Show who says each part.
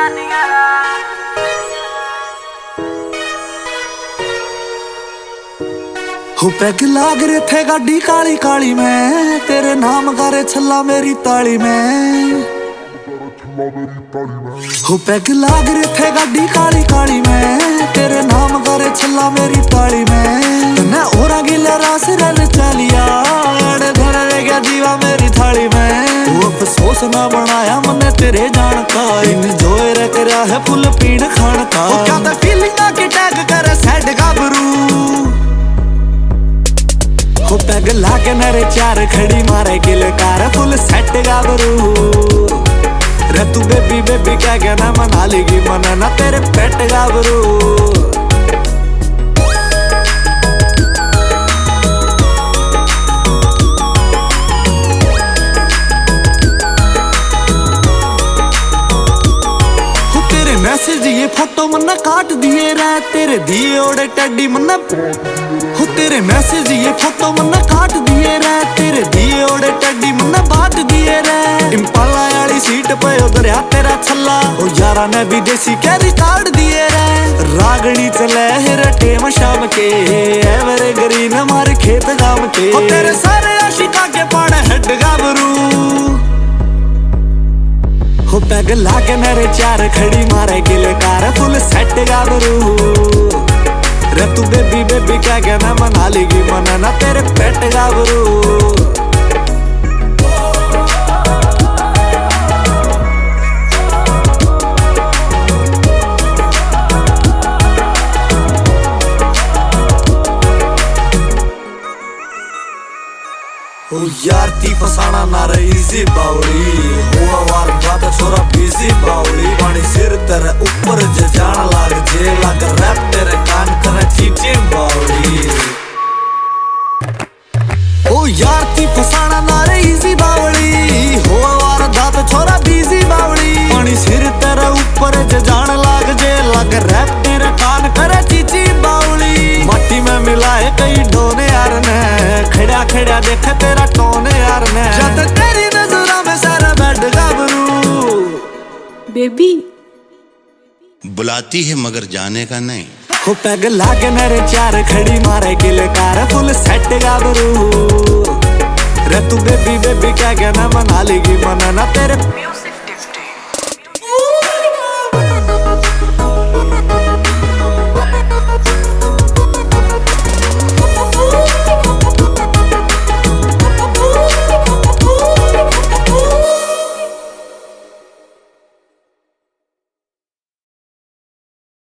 Speaker 1: हो पैग लाग रहे थे गाड़ी काली काली में, तेरे नाम करे छल्ला मेरी ताली में। हो पैग लाग रहे थे गाड़ी काली काली में, तेरे नाम करे छल्ला मेरी ताली में। तन्ने ओरा गिला रास रल चलिया, घर रह गया दीवा मेरी थाली में। तू अफसोस ना बनाया मने तेरे जान का, इंजॉय रह करया है फुल पीण खान का। क्या तो फीलिंग के टैग करे सैड गाबरू। हो पैग लाके नरे चार खड़ी मारे गिलकार फुल सेट गाबरू। रे तू बेबी बेबी क्या कहना मना लेगी मना ना तेरे पेट गाबरू। मैसेज ये फोटो मन्ना काट दिए रे, तेरे दिए ओड़े टड्डी मन्ना। हो तेरे मैसेज ये फोटो मन्ना काट दिए रे, तेरे दिए ओड़े टड्डी मन्ना बांट दिए रे। इम्पाला वाली सीट पे उधर आ तेरा छल्ला, ओ यारा ने भी देसी कैरी काट दिए रे। रागनी चले है टेम शाम के, एवरे ग्रीन हमारे खेत गाम के। हो तेरे सारे आशिका के पाड़े हेड गाबरू। हो पैग लाके नरे चार खड़ी मारे गिलकार फुल सेट गाबरू। रे तू बेबी बेबी क्या कहना मना लेगी मना ना तेरे पेट गाबरू। ओ यार ती फसाना ना रही इजी बावली, हुआ वार बात छोरा बिजी बावली। पानी सिर तेरे ऊपर जे जान लाग जे, लाग रैप तेरे कान करे चीचे बावली। ओ यार ती फसाना ना रही इजी बावली, हुआ वार बात छोरा बिजी बावली। पानी सिर तेरे ऊपर जे जान लाग जे, लाग रैप तेरे कान करे चीची बावली। माटी में मिलाए कई डोने यार ने, खड़ा खड़ा देखे तेरा टोन यार ने। जब तेरी नजरों में सारा बेड गाबरू।
Speaker 2: बेबी
Speaker 3: बुलाती है मगर जाने का नहीं।
Speaker 1: हो पैग लाके मेरे चार खड़ी मारे गिलकार फुल सेट गाबरू। रे तू बेबी बेबी क्या कहना मना लेगी मना ना तेरे